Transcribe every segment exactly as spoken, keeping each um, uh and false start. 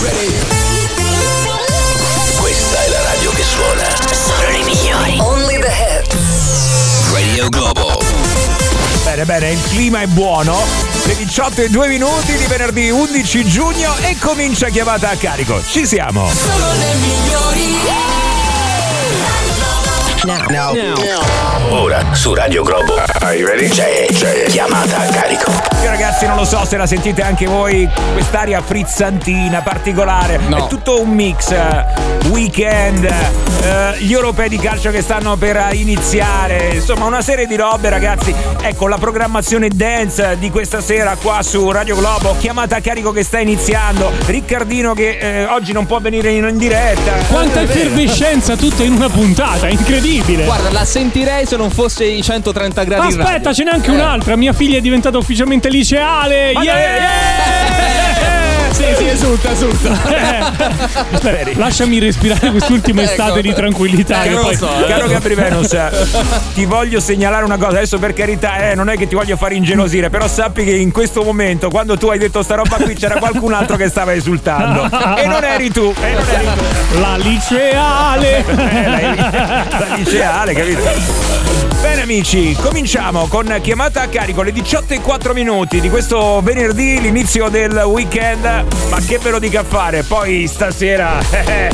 Questa è la radio che suona. Sono i migliori. Only the hits. Radio Globo. Bene, bene, il clima è buono. Le diciotto e due minuti di venerdì undici giugno e comincia Chiamata a carico. Ci siamo. Sono le migliori. Now. Now. Now. Ora su Radio Globo. Are you ready? C'è, c'è Chiamata a carico. Io ragazzi non lo so se la sentite anche voi, quest'aria frizzantina, particolare. No. È tutto un mix. Weekend, eh, gli europei di calcio che stanno per iniziare, insomma una serie di robe ragazzi. Ecco la programmazione dance di questa sera qua su Radio Globo. Chiamata a carico che sta iniziando. Riccardino che eh, oggi non può venire in, in diretta. Quanta Eh, effervescenza tutta in una puntata, incredibile. Guarda, la sentirei se non fosse i centotrenta gradi in radio. Aspetta, ce n'è anche Eh. un'altra. Mia figlia è diventata ufficialmente liceale. Ma Yeah! dai, Sì, sì, esulta, esulta. Aspetta, lasciami respirare quest'ultima Ecco. estate di tranquillità. Eh, che non lo poi... so, eh. Caro Gabri Venus, ti voglio segnalare una cosa. Adesso per carità, eh, non è che ti voglio fare ingelosire, però sappi che in questo momento, quando tu hai detto sta roba qui, c'era qualcun altro che stava esultando. E non eri tu, e non eri tu. La liceale. Eh, la, la liceale, capito? Bene amici, cominciamo con Chiamata a carico, le diciotto e quattro minuti di questo venerdì, l'inizio del weekend. Ma che ve lo dica a fare? Poi stasera eh,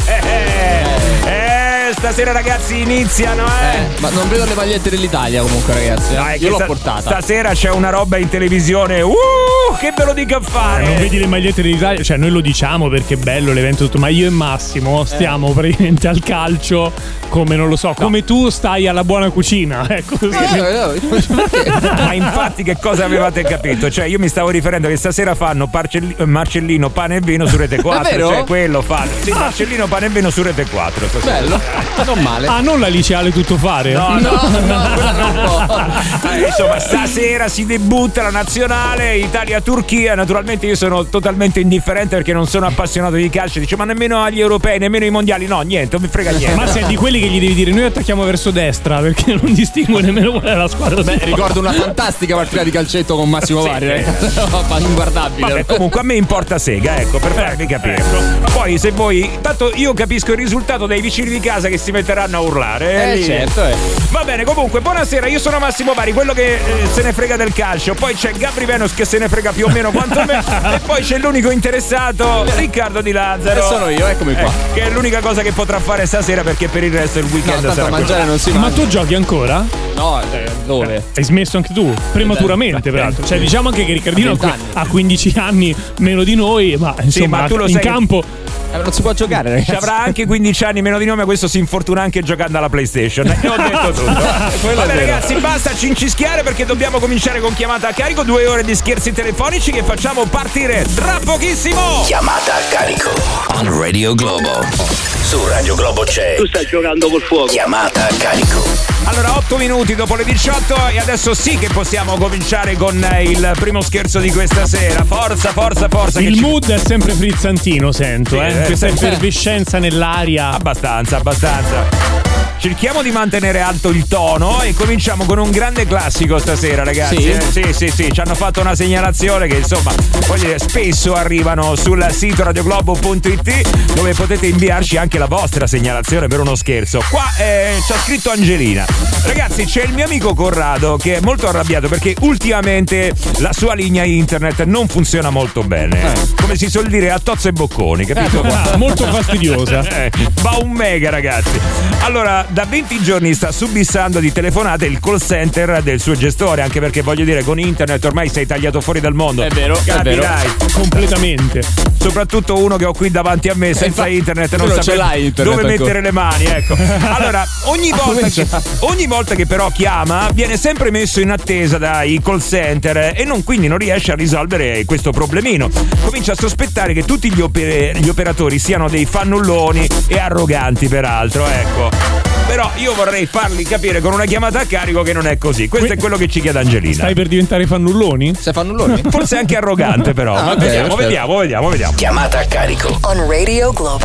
eh, stasera ragazzi iniziano eh, Eh, ma non vedo le magliette dell'Italia comunque ragazzi. eh. Dai, che Io l'ho sta- portata. Stasera c'è una roba in televisione. Uh, che ve lo dica a fare? Non vedi le magliette dell'Italia? Cioè, noi lo diciamo perché è bello l'evento tutto, ma io e Massimo stiamo praticamente al calcio come, non lo so, come tu stai alla buona cucina. Ecco così. Eh, eh, perché? Ma infatti che cosa avevate capito? Cioè io mi stavo riferendo che stasera fanno Parcelli- Marcellino pane e vino su Rete quattro. vero? Cioè quello fanno. Sì, Marcellino pane e vino su Rete quattro stasera. Bello, non male. Ah, non la liceale tutto fare? No, No, no, quello non può. Eh, insomma, stasera si debutta la nazionale Italia-Turchia. Naturalmente io sono totalmente indifferente perché non sono appassionato di calcio. Dice, ma nemmeno agli europei, nemmeno ai mondiali. No, niente, non mi frega niente. Ma sei di quelli che gli devi dire noi attacchiamo verso destra perché non distingue nemmeno qual è la squadra. Beh, ricordo una fantastica partita di calcetto con Massimo Sì, Vari, sì. eh. Inguardabile. Vabbè, comunque a me importa sega, ecco, per farvi capire. Poi se voi, tanto io capisco il risultato dei vicini di casa che si metteranno a urlare. Eh, lì. certo, eh. Va bene, comunque, buonasera, io sono Massimo Vari, quello che eh, se ne frega del calcio. Poi c'è Gabri Venus che se ne frega più o meno quanto me. E poi c'è l'unico interessato, Riccardo Di Lazzaro. E sono io, eccomi qua. Eh, che è l'unica cosa che potrà fare stasera perché per il resto il No, weekend tanto sarà a mangiare quello. non si Ma mangia. tu giochi ancora? No, eh, dove? Hai smesso anche tu? Prematuramente, peraltro. Cioè, diciamo anche che Riccardino venti anni. ha quindici anni meno di noi, ma insomma, ma tu lo in sai- campo. Eh, non si può giocare, ragazzi. Ci avrà anche quindici anni meno di noi, ma questo si infortuna anche giocando alla PlayStation. E ho detto tutto. Quello è Vabbè, vero. ragazzi, basta cincischiare perché dobbiamo cominciare con Chiamata a carico. Due ore di scherzi telefonici che facciamo partire tra pochissimo. Chiamata a carico. On Radio Globo. Su Radio Globo c'è. Tu stai giocando col fuoco. Chiamata a carico. Allora, otto minuti dopo le diciotto e adesso sì che possiamo cominciare con eh, il primo scherzo di questa sera. Forza, forza, forza. che Il ci- mood è sempre frizzantino, sento, Sì, eh. eh, Questa sì. effervescenza nell'aria. Abbastanza, abbastanza. Cerchiamo di mantenere alto il tono e cominciamo con un grande classico stasera, ragazzi. Sì? Eh, sì, sì, sì. Ci hanno fatto una segnalazione che insomma, voglio dire, spesso arrivano sul sito radioglobo punto it dove potete inviarci anche la vostra segnalazione per uno scherzo. Qua eh, c'ha scritto Angelina. Ragazzi, c'è il mio amico Corrado che è molto arrabbiato perché ultimamente la sua linea internet non funziona molto bene. Come si suol dire, a tozzo e bocconi, capito? Ah, molto fastidiosa. Eh, va un mega, ragazzi. Allora, da venti giorni sta subissando di telefonate il call center del suo gestore, anche perché voglio dire, con internet ormai sei tagliato fuori dal mondo. È vero, è vero. Capirai. Completamente. Soprattutto uno che ho qui davanti a me senza infatti, internet tu non non sa ce l'hai internet dove ancora. mettere le mani, ecco. Allora, ogni volta, che, ogni volta che però chiama viene sempre messo in attesa dai call center e non, quindi non riesce a risolvere questo problemino. Comincia a sospettare che tutti gli, oper- gli operatori siano dei fannulloni e arroganti, peraltro, ecco. Però io vorrei fargli capire con una chiamata a carico che non è così. Questo è quello che ci chiede Angelina. Stai per diventare fannulloni? Se fanno loro? Forse anche arrogante, però. Ah, Ma ok, vediamo, perfetto. vediamo, vediamo, vediamo. Chiamata a carico. On Radio Globo.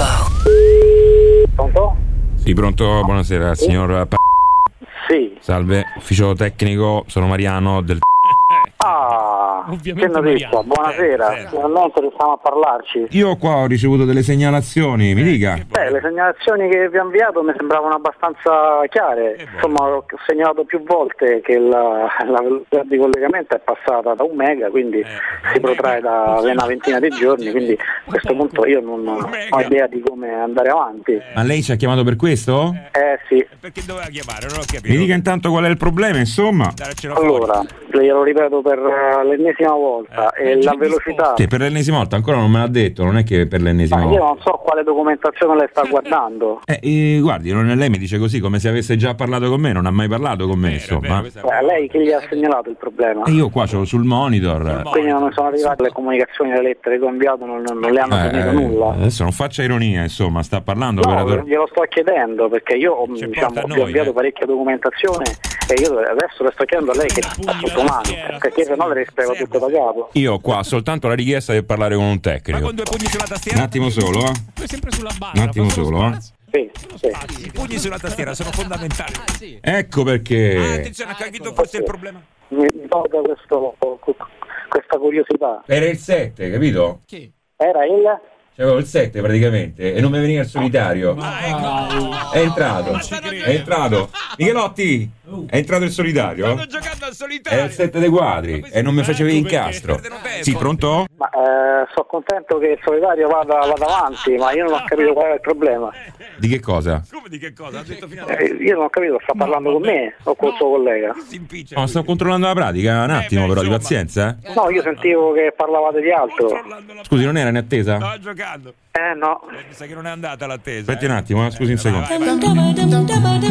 Pronto? Sì, pronto, buonasera, signor P- Sì. Salve, ufficio tecnico, sono Mariano del... Ah, Ovviamente che notizia? Mariano. Buonasera, Eh, certo. finalmente riusciamo a parlarci. Io qua ho ricevuto delle segnalazioni, mi dica. Beh, le segnalazioni che vi ho inviato mi sembravano abbastanza chiare. Eh, buono. Insomma, ho segnalato più volte che la, la velocità di collegamento è passata da un mega, quindi Eh, si protrae da una ventina di giorni, quindi a questo punto io non ho idea di come andare avanti. Ma lei ci ha chiamato per questo? Eh sì, Perché doveva chiamare? Non ho capito. Mi dica intanto qual è il problema, insomma. Darcelo fuori. allora, glielo ripeto per uh, l'ennesima volta, Eh, e la velocità... Che per l'ennesima volta ancora non me l'ha detto, non è che per l'ennesima Ma io volta. non so quale documentazione lei sta guardando. Eh, eh, guardi, non è lei mi dice così come se avesse già parlato con me, non ha mai parlato con me, Vero, insomma. vero, questa è una- Eh, lei chi gli ha segnalato il problema? E io qua c'ho sul monitor. Quindi non mi sono arrivate le comunicazioni, le lettere che ho inviato, non, non le hanno Eh, fornito eh, nulla. adesso non faccia ironia, insomma, sta parlando No, operatore. glielo sto chiedendo perché io Ci diciamo, porta a vi ho noi, inviato eh. parecchia documentazione e io adesso le sto chiedendo a lei che sta sotto mano, perché se no le rispiego tutto da capo. Io qua ho soltanto la richiesta di parlare con un Ma tecnico. con due pugni sulla tastiera? Un attimo solo, eh. Tu sempre sulla barra. Un attimo fa solo solo, eh. spazio. Sì, sì. I pugni sulla tastiera sono fondamentali. Ecco Ah, perché. attenzione, ha capito forse il problema? Mi tolga questo, questa curiosità. Era il sette, capito? Era il... C'avevo il sette praticamente e non mi veniva il solitario. Ah, ecco. È entrato. È entrato. Michelotti, è entrato il solitario? Stanno giocando al solitario. Era il sette dei quadri e non mi facevi incastro. Sì, pronto? Ma eh, sono contento che il solitario vada, vada avanti, ma io non ho capito qual è il problema. Di che cosa? Come di che cosa? Ha detto fino Eh, io non ho capito, sta parlando con me o col suo collega? si impiccia. No, sto controllando la pratica, un attimo beh, però, di insomma. pazienza. eh. No, io sentivo che parlavate di altro. Controllando la- Scusi, non era in attesa? Stava giocando. Eh no, Eh, mi sa che non è andata l'attesa. Aspetti un eh. attimo, eh, scusi un secondo. Vai, vai.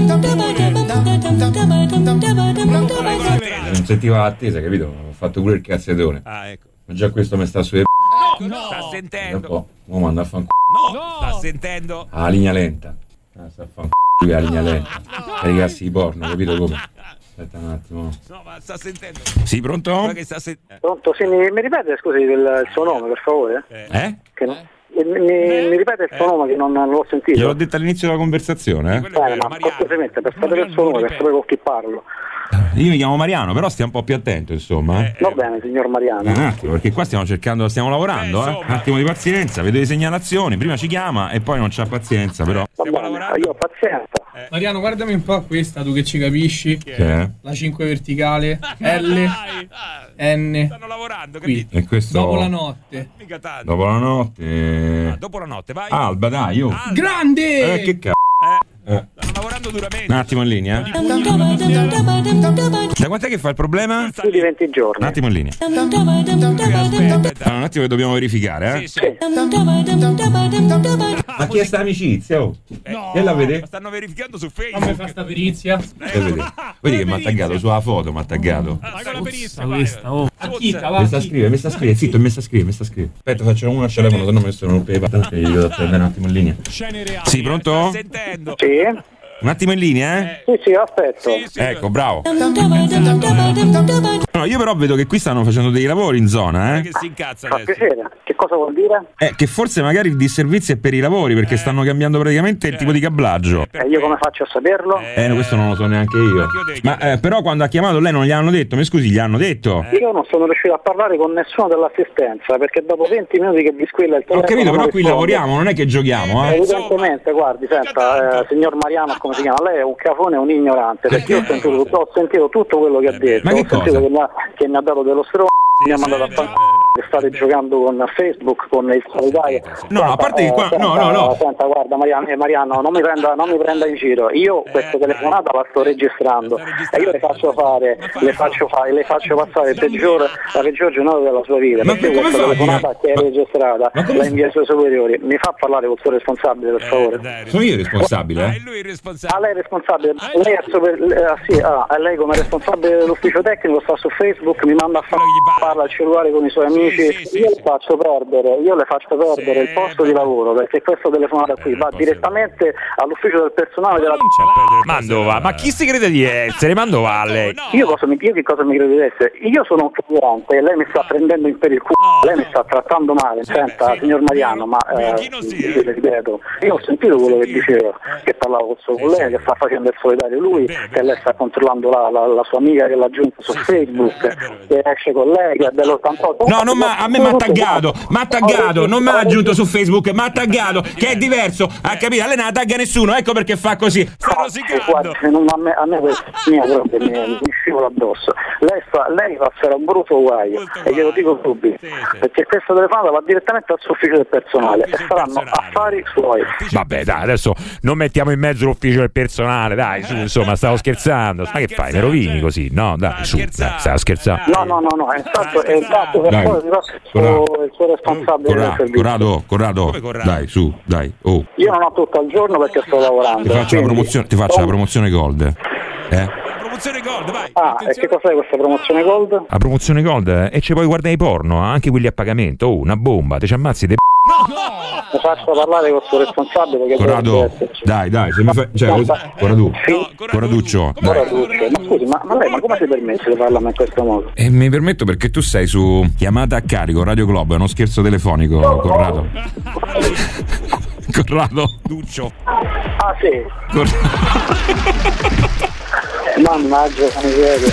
Non sentiva l'attesa, capito? Ho fatto pure il cazziatone. Ah, ecco. Ma già questo mi sta su e No, sta un sentendo. po'. Mo manda a fan No, sta sentendo. la linea lenta. Ah, sta a fan lui la linea lenta. Per i cazzi di porno, capito come? Aspetta un attimo. No, ma sta sentendo. Sì, pronto? Ma che sta sentendo? pronto? Sì, mi, mi ripete scusi il, il suo nome per favore? Eh? Che non- mi, mi- mi ripete il suo nome che non, non l'ho sentito? Gliel'ho detto all'inizio della conversazione, eh? Quello è Eh, vero, ma Mariano. cortesemente per sapere il suo nome, per sapere con chi parlo. Io mi chiamo Mariano, però stia un po' più attento, insomma. Eh? Va bene, signor Mariano. Un attimo, perché qua stiamo cercando, stiamo lavorando, Eh, eh? insomma. Un attimo di pazienza, vedo le segnalazioni, prima ci chiama e poi non c'ha pazienza, però. Va Stiamo bene, lavorando. io ho pazienza. Mariano, guardami un po' questa, tu che ci capisci. Che è? La cinque verticale, L, Dai, N, stanno lavorando, qui. capito? E questo. Dopo la notte. Mica tanto. Dopo la notte. Ah, dopo la notte, vai. Alba, dai, io. Alba. Grande! Eh, che cazzo. Eh, Eh. stanno lavorando duramente. Un attimo in linea. Da quant'è che fa il problema? Più di venti Un giorni. attimo in linea. Aspetta, aspetta. Allora, un attimo che dobbiamo verificare, Sì, eh? sì. Ma chi è sta amicizia? Oh? No. Che la vede? Ma stanno verificando su Fammi Facebook. fa sta perizia. Che vede? Vedi che mi ha taggato sulla foto, mi ha taggato. Ah, Vai con la perizia vai. questa, oh. Acchita, va. Mi sta a scrivere, mi sta a scrivere, zitto, mi sta a scrivere, mi sta a scrivere. Aspetta, faccio uno al telefono, se no mi sono rompe le patate. Che gli devo prendere un attimo in linea. Scene reali. Sì, pronto? Sta sentendo. Sì? Un attimo in linea, eh? Sì, sì, aspetto. Sì, sì. Ecco, bravo. No, io però vedo che qui stanno facendo dei lavori in zona, Che eh? si incazza Fa adesso. piacere. Che cosa vuol dire? Eh, che forse magari il disservizio è per i lavori, perché stanno cambiando praticamente il tipo di cablaggio. E io come faccio a saperlo? Eh, no, questo non lo so neanche io. Ma eh, però quando ha chiamato lei non gli hanno detto, mi scusi, gli hanno detto? Io non sono riuscito a parlare con nessuno dell'assistenza perché dopo venti minuti che vi squilla il Ho telefono. capito, però non qui risponde. lavoriamo, non è che giochiamo, eh? Evidentemente, guardi, senta, eh, signor Mariano, come si chiama? Lei è un cafone, un ignorante, perché io ho sentito, ho sentito tutto quello che ha detto, Ma che ho sentito cosa? che mi, ha, che mi ha dato dello stronzo, mi ha mandato a sì, fare sì. che state giocando con Facebook, con il solitario. No, a parte che qua- no, no, no. Senta, guarda Mariano, eh, Mariano non, mi prenda, non mi prenda in giro, io questa Eh, telefonata la sto registrando La sta e registrando. io le faccio fare, Ma fa- le faccio fare, le faccio passare il peggior, la peggior giornata della sua vita, Ma perché come questa fa a telefonata dire- che è ma- registrata ma come la fa- invia ai suoi superiori, mi fa parlare col suo responsabile per favore. Eh, dai, Sono io il responsabile, Ah, eh? è lui il Ah, responsabile. lei è responsabile, lei, è super, ah, sì, ah, lei come responsabile dell'ufficio tecnico sta su Facebook, mi manda a fare, Quello che gli pare. parla al cellulare con i suoi amici amici, sì, sì, io sì. le faccio perdere, io le faccio perdere Sì, il posto di lavoro, perché questa telefonata qui Eh, va posto- direttamente all'ufficio del personale della... Non c'è a perdere. Mandova, ma chi si crede di essere? Mandova lei. Io, cosa mi, io che cosa mi credo di essere? Io sono un figurante e lei mi sta prendendo in per il culo, No. lei mi sta trattando male. Senta, beh, sì. signor Mariano, ma eh, Bianchino sì, eh. le ripeto, io ho sentito quello che diceva, che parlava col suo Eh, collega, sì. che sta facendo il solitario lui, È vero, è che vero. lei sta controllando la, la, la sua amica che l'ha aggiunta su Sì, sì, Facebook, è vero, è che esce con lei, che è dell'ottantotto. No, non ma, a me mi ha taggato, mi ha taggato, non mi ha aggiunto su Facebook, mi ha taggato, che è diverso, ha capito? A lei non la tagga nessuno, ecco perché fa così. Sta rosicando. Guarda, se non- a me, a me questa mia proprio mi, mi scivola addosso. Lei, fa, lei passerà un brutto guaio, Brutto e glielo guaio. dico subito, Sì, sì. perché questa telefonata va direttamente al suo ufficio del personale Ufficio e del saranno personale. affari suoi. Vabbè, dai, adesso non mettiamo in mezzo l'ufficio del personale, dai, su, insomma, stavo scherzando. Ma che fai? Mi rovini così? No, dai, su, dai, stavo scherzando. No, no, no, no, è stato, è stato per Dai, poi il suo, Corrado. il suo responsabile del Corrado, servizio. Corrado, Corrado, Come Corrado? dai, su, dai, oh. Io non ho tutto il giorno perché sto lavorando. Ti faccio la quindi- promozione, ti faccio la promozione Gold. Eh? Promozione Gold, vai. Ah, e che cos'è questa promozione Gold? La promozione Gold, eh? E ci puoi guardare i porno, anche quelli a pagamento. Oh, una bomba, ti ci ammazzi de... Mi faccio parlare con il suo responsabile che Corrado, dovrebbe esserci. dai, dai, se mi fai, cioè, così, Corrado, Sì. Corraduccio, Ora dai. tu, ma scusi, ma, ma lei ma come si permette di parlarmi in questo modo? E mi permetto perché tu sei su chiamata a carico, Radio Globo, è uno scherzo telefonico, Corrado. Corrado. Duccio. Ah sì, Corrado. mannaggia la miseria.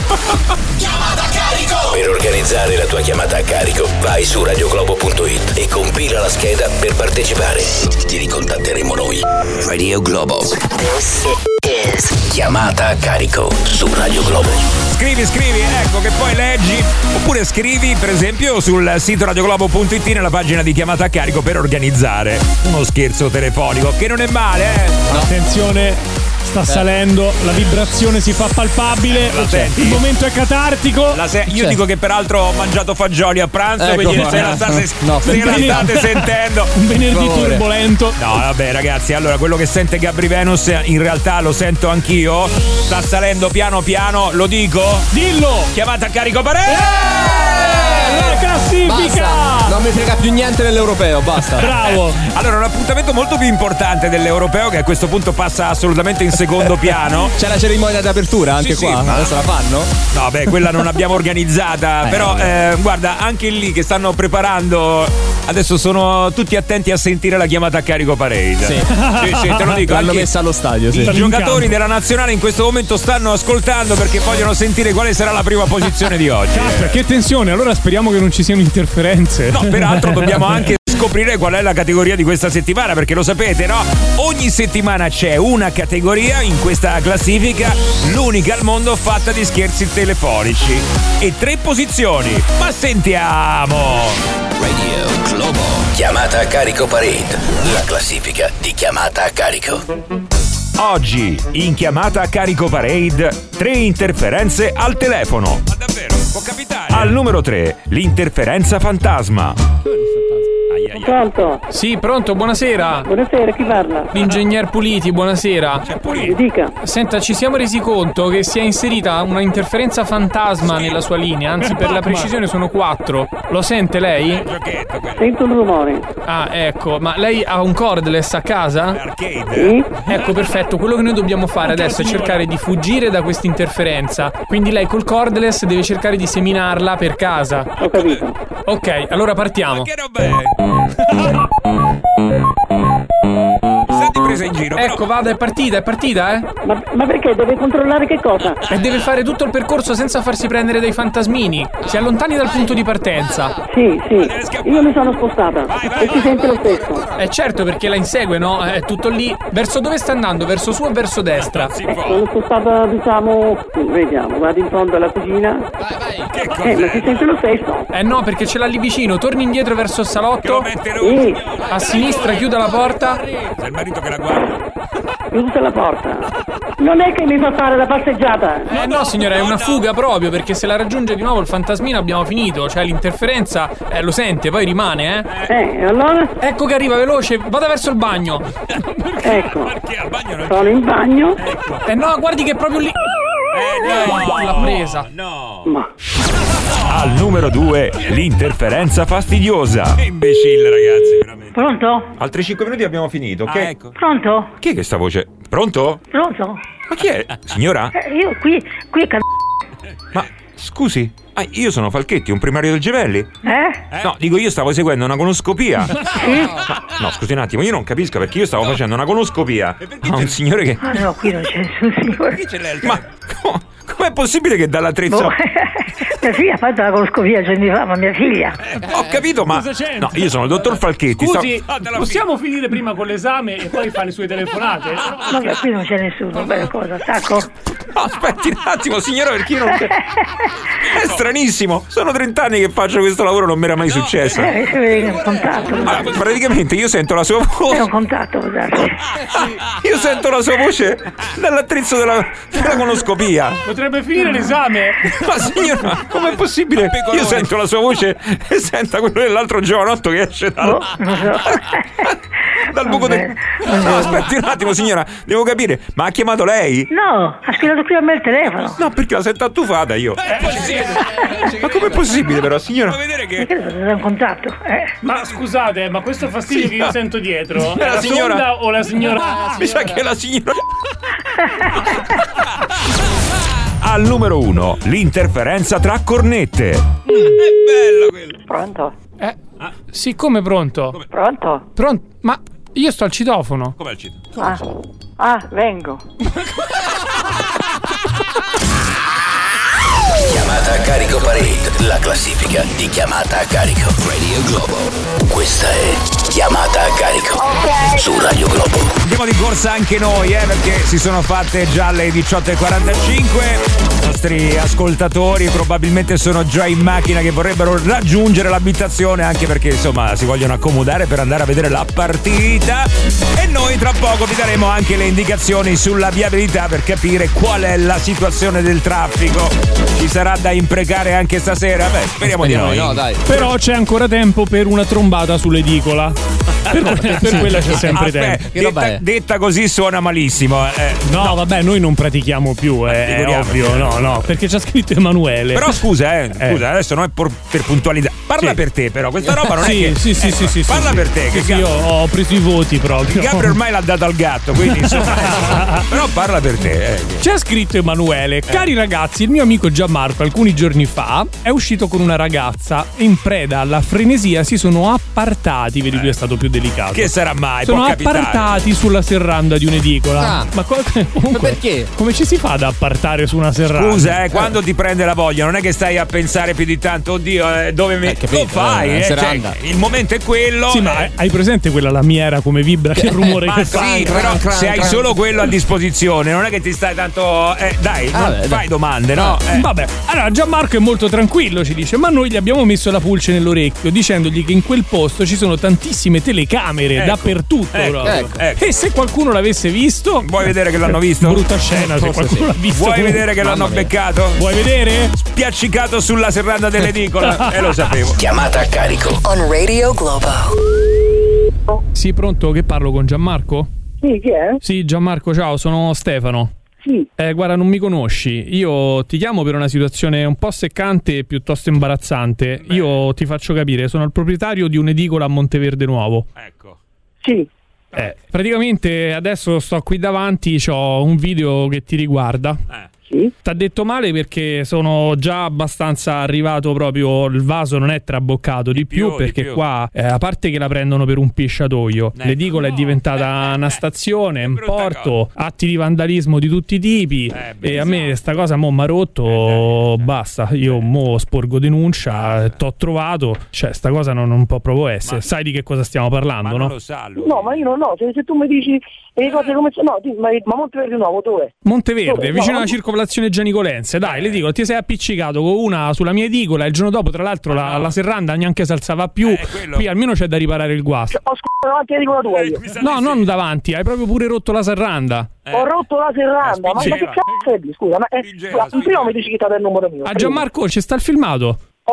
Per organizzare la tua chiamata a carico, vai su radioglobo punto it e compila la scheda per partecipare. Ti ricontatteremo noi. Radio Globo. This is Chiamata a carico su Radio Globo. Scrivi, scrivi, ecco che poi leggi. Oppure scrivi, per esempio, sul sito radioglobo punto it nella pagina di chiamata a carico per organizzare uno scherzo telefonico, che non è male, eh? Attenzione, sta salendo, la vibrazione si fa palpabile, La senti? il momento è catartico. La se- io Cioè. dico che peraltro ho mangiato fagioli a pranzo, Ecco quindi qua. se la state, No, se la per state favore. sentendo. Un venerdì Per favore. turbolento. No, vabbè, ragazzi, allora quello che sente Gabri Venus in realtà lo sento anch'io. Sta salendo piano piano, lo dico. Dillo! Chiamata a carico Paredes! La classifica! Basta, non mi frega più niente dell'europeo, basta. Bravo! Allora, un appuntamento molto più importante dell'europeo, che a questo punto passa assolutamente in secondo piano. C'è la cerimonia d'apertura anche Sì, qua? sì, ma- Adesso la fanno? No, beh, quella non l'abbiamo organizzata. Eh, però, vabbè. eh, guarda, anche lì che stanno preparando. Adesso sono tutti attenti a sentire la chiamata a carico Parade. Sì. sì, sì, te lo dico. L'hanno anche messa allo stadio, sì. I in giocatori campo. della nazionale in questo momento stanno ascoltando perché vogliono sentire quale sarà la prima posizione di oggi. Caspita, che tensione, allora speriamo che non ci siano interferenze. No, peraltro dobbiamo anche scoprire qual è la categoria di questa settimana, perché lo sapete, no? Ogni settimana c'è una categoria in questa classifica, l'unica al mondo fatta di scherzi telefonici. E tre posizioni. Ma sentiamo! Radio Globo. Chiamata a carico Parade. La classifica di chiamata a carico. Oggi, in chiamata a carico Parade, tre interferenze al telefono. Ma davvero? Può capitare? Al numero tre, l'interferenza fantasma. Ai, ai, ai. Pronto? Sì, pronto, buonasera. Buonasera, chi parla? L'ingegner Puliti, buonasera. Mi dica. Senta, ci siamo resi conto che si è inserita una interferenza fantasma nella sua linea, anzi per la precisione sono quattro. Lo sente lei? Giochetto quello. Sento un rumore. Ah, ecco, ma lei ha un cordless a casa? Arcade. Sì? Ecco, perfetto, quello che noi dobbiamo fare adesso è cercare di fuggire da questa interferenza. Quindi lei col cordless deve cercare di seminarla per casa. Ho capito. Ok, allora partiamo. Che roba è? Senti presa in giro. però- Ecco, vada, è partita, è partita, eh? Ma, ma perché? Deve controllare che cosa? E deve fare tutto il percorso senza farsi prendere dai fantasmini. Si allontani dal punto di partenza. Sì, sì. Io mi sono spostata. E si sente lo stesso. È certo, perché la insegue, no? È tutto lì. Verso dove sta andando? Verso su o verso destra? Si Eh, può. sono spostata, diciamo... Vediamo, vado in fondo alla cucina. Che Eh, ma cos'è? si sente lo stesso. Eh no, perché ce l'ha lì vicino. Torni indietro verso il Che lo salotto. mette lui. Sì, A sinistra, chiuda la porta. C'è il marito che la guarda. chiusa la porta. Non è che mi fa fare la passeggiata. Eh no, signora, è una fuga proprio, perché se la raggiunge di nuovo il fantasmino abbiamo finito. Cioè l'interferenza, eh, lo sente, poi rimane, eh. Eh, e allora? Ecco che arriva veloce, vada verso il bagno. Ecco. Perché al bagno non Sono in bagno. Eh no, guardi che è proprio lì. no, l'ha presa. No. Ma Al numero due, l'interferenza fastidiosa. Che imbecille, ragazzi, veramente. Pronto? Altri cinque minuti abbiamo finito, ok? Ah, ecco. Pronto? Chi è che sta voce? Pronto? Pronto? Ma chi è? Signora? Eh, io qui, qui è c***o. Ma scusi, ah, io sono Falchetti, un primario del Gemelli. Eh? No, dico, io stavo seguendo una conoscopia. Sì? Ma, no, scusi un attimo, io non capisco perché io stavo facendo una conoscopia a un signore che... Ah no, qui non c'è nessun signore. Ma co- com'è possibile che dall'attrezzo... Boh. Mia figlia ha fatto la coloscopia giorni fa, ma mia figlia. Ho capito, ma... Cosa c'entra? No, io sono il dottor Falchetti. Scusi, stavo- possiamo finire prima con l'esame e poi fare le sue telefonate? Vabbè, qui non c'è nessuno. Beh, cosa, stacco? No, aspetti un attimo, signora, perché io non... È stranissimo. Sono trent'anni che faccio questo lavoro, non mi era mai successo. Eh, è un contatto. Ah, praticamente io sento la sua È voce. un contatto, può darsi. Io sento la sua voce dall'attrezzo della, della conoscopia. Potrebbe finire l'esame. Ma signora, com'è possibile? Io sento la sua voce e sento quello dell'altro giovanotto che esce dal, Boh, non so. dal buco del... No, aspetti un attimo, signora, devo capire, ma ha chiamato lei? No, ha scrivato qui a me il telefono. No, perché la sento attufata io. Ma com'è possibile però, signora? Perché è un contatto? Eh. Ma scusate, ma questo fastidio Sì, che io ma- sento dietro è la la signora- sonda o la signora? Mi sa che è la signora... Al numero uno, l'interferenza tra cornette. È bello quello. Pronto? Eh, sì, come pronto? Pronto? Pronto? Ma io sto al citofono. Com'è il cito? Ah, ah vengo. Chiamata a carico Parade, la classifica di chiamata a carico Radio Globo. Questa è chiamata a carico su Radio Globo. Andiamo di corsa anche noi, eh, perché si sono fatte già le diciotto e quarantacinque. I nostri ascoltatori probabilmente sono già in macchina che vorrebbero raggiungere l'abitazione, anche perché insomma si vogliono accomodare per andare a vedere la partita. E noi tra poco vi daremo anche le indicazioni sulla viabilità per capire qual è la situazione del traffico. Ci sarà da imprecare anche stasera? Beh, speriamo di no. No, dai. Però c'è ancora tempo per una trombata sull'edicola. Per, que- per quella c'è sempre Aspetta, tempo. Che roba detta, è? detta così suona malissimo. Eh. No, vabbè, noi non pratichiamo più, eh, è figuriamoci. ovvio, no, no, perché c'ha scritto Emanuele. Però scusa, eh, Eh. scusa, adesso non è por- per puntualità. Parla Sì. per te, però. Questa roba non sì, è che. sì, sì, eh, sì, sì, Parla sì, per sì. te. Sì, Che sì, Gab- io ho preso i voti proprio. Gabri ormai l'ha dato al gatto, quindi insomma. Però parla per te. Eh. C'è scritto Emanuele: cari ragazzi, il mio amico Gianmarco alcuni giorni fa è uscito con una ragazza e in preda alla frenesia si sono appartati. Vedi, qui è stato più delicato. Che sarà mai? sono Può capitare. appartati sulla serranda di un'edicola. Ah. Ma co- comunque, Ma perché? Come ci si fa ad appartare su una serranda? Scusa, eh, quando ti prende la voglia, non è che stai a pensare più di tanto, oddio, eh, dove mi. Eh, capito, Lo fai, eh, eh, cioè, serranda. il momento è quello. Sì, ma eh. hai presente quella lamiera come vibra? Che rumore Ma che sì, fa? però cran, se hai cran. solo quello a disposizione, non è che ti stai tanto. Eh, dai, Ah, non beh, fai dai. domande, no? Eh. Vabbè, allora Gianmarco è molto tranquillo, ci dice, ma noi gli abbiamo messo la pulce nell'orecchio dicendogli che in quel posto ci sono tantissime telecamere Ecco. dappertutto Ecco, proprio. ecco, ecco. E se qualcuno l'avesse visto, Vuoi vedere che l'hanno visto? brutta scena, se Forse qualcuno sì. l'ha visto. Vuoi comunque- vedere che l'hanno Mamma mia. beccato? Vuoi vedere? Spiaccicato sulla serranda dell'edicola. E lo sapevo. Chiamata a carico. On Radio Globo. Sì, pronto, che parlo con Gianmarco? Sì, chi è? Sì, Gianmarco, ciao, sono Stefano. Sì. Eh, guarda, non mi conosci. Io ti chiamo per una situazione un po' seccante e piuttosto imbarazzante. Io ti faccio capire, sono il proprietario di un'edicola a Monteverde Nuovo. Ecco. Sì. Eh, praticamente adesso sto qui davanti, c'ho un video che ti riguarda. Eh. Sì. T'ha detto male perché sono già abbastanza arrivato proprio, il vaso non è traboccato di, più, più, di perché più. qua, eh, a parte che la prendono per un pisciatoio, Ecco. l'edicola è diventata una stazione, un brutta porto, atti di vandalismo di tutti i tipi Eh, e a me sta cosa mo m'ha rotto, basta, io mo sporgo denuncia, Eh. t'ho trovato, cioè sta cosa non, non può proprio essere, Ma- sai di che cosa stiamo parlando, Ma non no? lo sa lui. No, ma io non ho. Se, se tu mi dici le cose come. No, ti- ma, ma Monteverde Nuovo dove? Monteverde, Dove? vicino No. alla circolazione Gianicolense, dai, le dico, ti sei appiccicato con una sulla mia edicola e il giorno dopo, tra l'altro, la, no. la serranda neanche si alzava più. Eh, quello. Cioè, Qui almeno c'è da riparare il guasto. Ho scusato davanti alla dicola tua io. Eh, mi sa No, di sì. non davanti, hai proprio pure rotto la serranda. Eh. Ho rotto la serranda. Ma, ma che spingeva. cazzo è? Scusa, ma eh, Spingeva, scusa, spingeva. prima mi dici che ti dà il numero mio. A Gianmarco ci sta il filmato. Ho scusato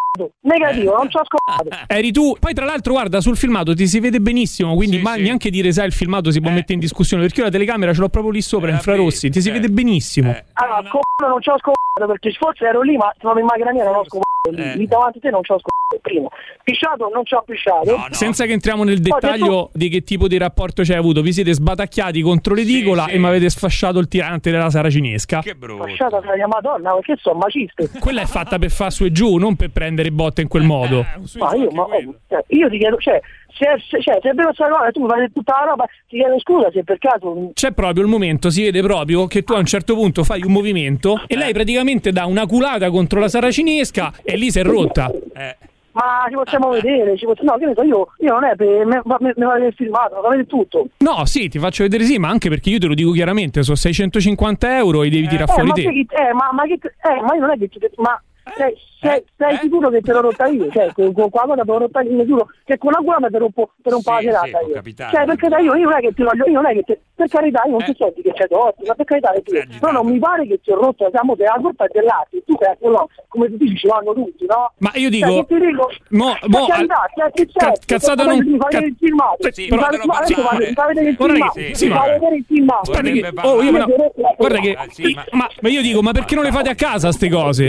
Negativo, non ci ho ascoltato. Eri tu. Poi tra l'altro guarda, sul filmato ti si vede benissimo, quindi Sì, ma sì. neanche dire sai il filmato si può Eh. mettere in discussione, perché io la telecamera ce l'ho proprio lì sopra, Eh, infrarossi, ti si eh. vede benissimo. Eh. Allora, c***o non ci ho ascoltato perché forse ero lì, ma sono in macchina mia, non ho ascoltato lì. Eh. Lì davanti a te non ci ho ascoltato. Primo, pisciato non ci ho pisciato. No, no. Senza che entriamo nel Poi dettaglio di che tipo di rapporto c'hai avuto, vi siete sbatacchiati contro l'edicola sì. e mi avete sfasciato il tirante della saracinesca. Che brutto. Fasciata tra la Madonna, perché sono maciste. Quella è fatta per far su e giù, non per prendere botte in quel modo. Ma io, ma, oh, cioè, io ti chiedo, cioè, se, se, cioè, se è vero questa cosa, tu mi fai tutta la roba, ti chiedo scusa se per caso. C'è proprio il momento, si vede proprio che tu a un certo punto fai un movimento e lei praticamente dà una culata contro la saracinesca e lì si è rotta. Eh. Ma ci possiamo vedere, ci possiamo, no, che ne so, io, io non è per me, me, me fate il filmato, lo vedete tutto. No, sì, ti faccio vedere sì, ma anche perché io te lo dico chiaramente, sono seicentocinquanta euro e devi tirare Eh, fuori ma, te. che, eh, ma, ma, che, eh, ma io non è che ti ma sei, sei, Eh? sei Eh? sicuro che te l'ho rotta io? Cioè, con, con qua cosa te l'ho rotta io, sicuro che con una culata te rompo per un po' la Sì, serata sì, può io. capitare. Cioè, perché dai, io, io non è che ti voglio, io non è che te, per carità, io non Eh. ti so di che c'è torto, ma per carità, perché Sei agitato. no, non mi pare che ti ho rotto, siamo te la colpa è dell'arte, tu che no, come ti dici ci vanno tutti, no? Ma io Cioè, dico, che ti dico, mo- per mo- carità, cioè, che ca- c'è? cazzata Poi non- mi fai ca- vedere il filmato, Sì, mi però fai- te lo ma adesso facciamo, fai- mi fai vedere il Guarda che- filmato, sì, mi ma- fai vedere il filmato. guarda che, Vorrebbe oh, io me la- parlare. guarda che, Eh, sì, ma- ma, ma io dico, ma perché non le fate a casa ste cose?